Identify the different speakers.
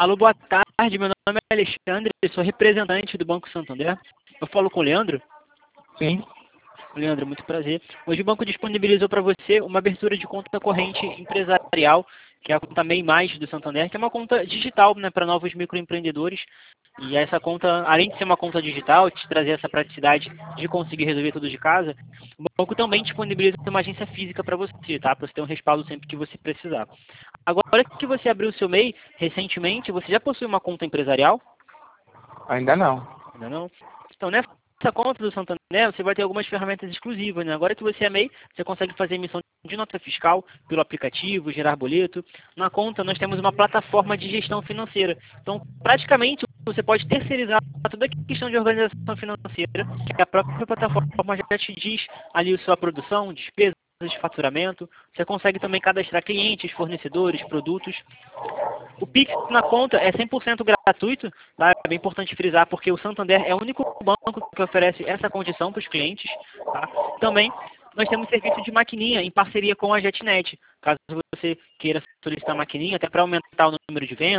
Speaker 1: Alô, boa tarde. Meu nome é Alexandre, sou representante do Banco Santander. Eu falo com o Leandro.
Speaker 2: Sim.
Speaker 1: Leandro, muito prazer. Hoje o banco disponibilizou para você uma abertura de conta corrente empresarial, que é a conta MEI Mais do Santander, que é uma conta digital, né, para novos microempreendedores. E essa conta, além de ser uma conta digital, te trazer essa praticidade de conseguir resolver tudo de casa, o banco também disponibiliza uma agência física para você, tá? Para você ter um respaldo sempre que você precisar. Agora que você abriu o seu MEI recentemente, você já possui uma conta empresarial?
Speaker 2: Ainda não.
Speaker 1: Ainda não? Então, nessa conta do Santander, você vai ter algumas ferramentas exclusivas, né? Agora que você é MEI, você consegue fazer emissão de nota fiscal pelo aplicativo, gerar boleto. Na conta, nós temos uma plataforma de gestão financeira. Então, praticamente, você pode terceirizar toda a questão de organização financeira, que a própria plataforma já te diz ali a sua produção, despesas, de faturamento. Você consegue também cadastrar clientes, fornecedores, produtos. O Pix na conta é 100% gratuito, tá? É bem importante frisar, porque o Santander é o único banco que oferece essa condição para os clientes. Tá? Também nós temos serviço de maquininha em parceria com a JetNet. Caso você queira solicitar maquininha, até para aumentar o número de vendas,